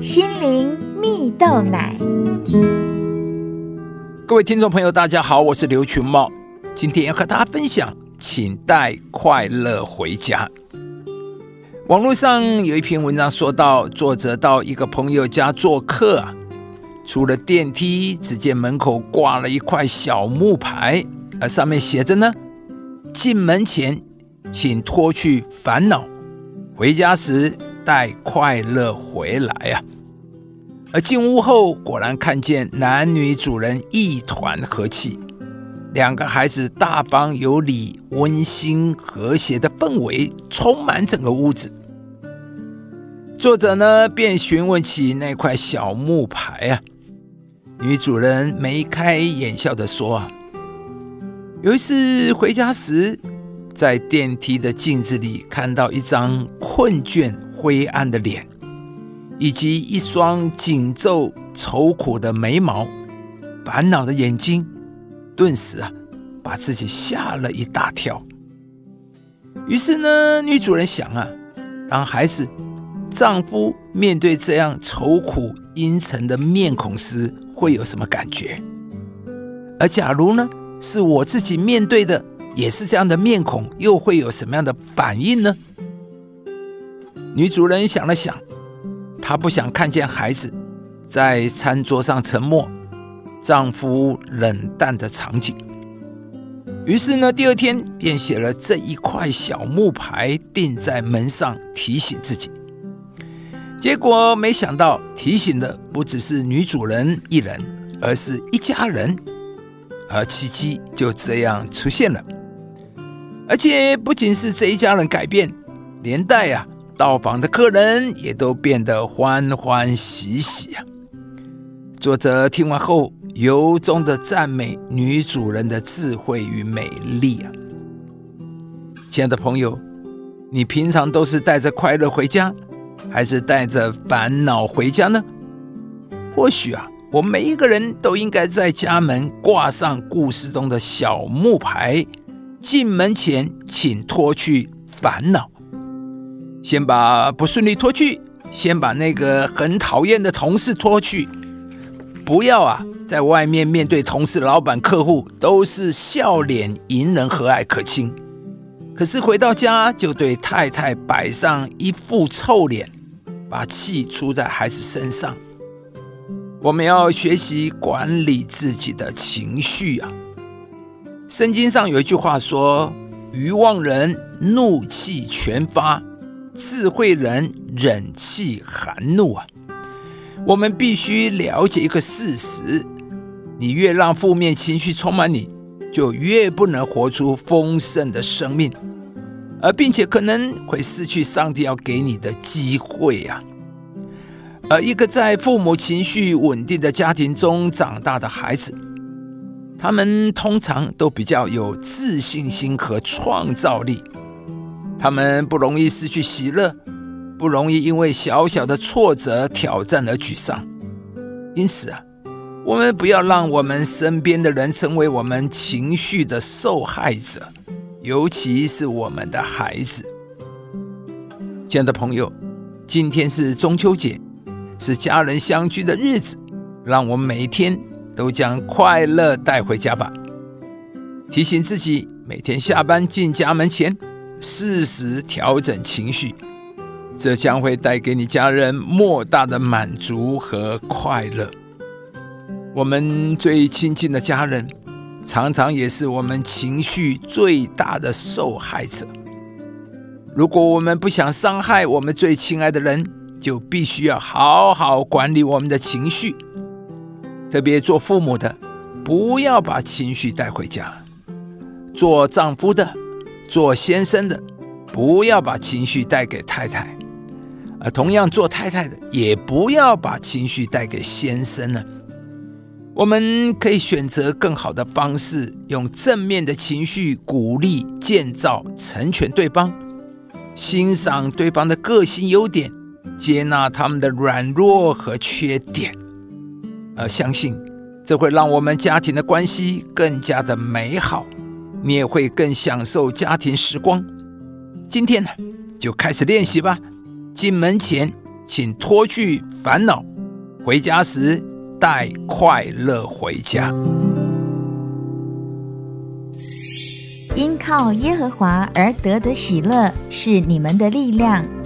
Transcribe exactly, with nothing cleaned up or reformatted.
心灵蜜豆奶。 各位听众朋友大家好，我是刘群茂，今天要和大家分享请带快乐回家。网络上有一篇文章说到，作者到一个朋友家做客啊，出了电梯，只见门口挂了一块小木牌，而上面写着呢，进门前请脱去烦恼，回家时带快乐回来啊。而进屋后，果然看见男女主人一团和气，两个孩子大方有礼，温馨和谐的氛围充满整个屋子。作者呢便询问起那块小木牌啊，女主人眉开眼笑地说啊，有一次回家时，在电梯的镜子里看到一张困倦灰暗的脸，以及一双紧皱愁苦的眉毛，烦恼的眼睛，顿时啊把自己吓了一大跳。于是呢，女主人想啊，当孩子丈夫面对这样愁苦阴沉的面孔时会有什么感觉？而假如呢是我自己面对的也是这样的面孔，又会有什么样的反应呢？女主人想了想，她不想看见孩子在餐桌上沉默，丈夫冷淡的场景。于是呢，第二天便写了这一块小木牌钉在门上，提醒自己。结果没想到提醒的不只是女主人一人，而是一家人，而奇迹就这样出现了。而且不仅是这一家人改变，连带啊到访的客人也都变得欢欢喜喜啊。作者听完后由衷的赞美女主人的智慧与美丽啊。亲爱的朋友，你平常都是带着快乐回家，还是带着烦恼回家呢？或许啊，我们每一个人都应该在家门挂上故事中的小木牌，进门前请脱去烦恼。先把不顺利脱去，先把那个很讨厌的同事脱去。不要啊，在外面面对同事、老板、客户都是笑脸迎人，和蔼可亲，可是回到家就对太太摆上一副臭脸，把气出在孩子身上。我们要学习管理自己的情绪啊。圣经上有一句话说，愚妄人怒气全发，智慧人忍气含怒啊。我们必须了解一个事实，你越让负面情绪充满你，就越不能活出丰盛的生命，而并且可能会失去上帝要给你的机会啊。而一个在父母情绪稳定的家庭中长大的孩子，他们通常都比较有自信心和创造力，他们不容易失去喜乐，不容易因为小小的挫折挑战而沮丧。因此啊，我们不要让我们身边的人成为我们情绪的受害者，尤其是我们的孩子。亲爱的朋友，今天是中秋节，是家人相聚的日子，让我们每一天都将快乐带回家吧。提醒自己每天下班进家门前适时调整情绪，这将会带给你家人莫大的满足和快乐。我们最亲近的家人，常常也是我们情绪最大的受害者。如果我们不想伤害我们最亲爱的人，就必须要好好管理我们的情绪。特别做父母的，不要把情绪带回家；做丈夫的，做先生的，不要把情绪带给太太。而同样做太太的，也不要把情绪带给先生呢。我们可以选择更好的方式，用正面的情绪鼓励、建造、成全对方，欣赏对方的个性优点，接纳他们的软弱和缺点，而相信这会让我们家庭的关系更加的美好，你也会更享受家庭时光。今天呢，就开始练习吧。进门前请脱去烦恼，回家时带快乐回家。 因靠耶和华而得的喜乐是你们的力量。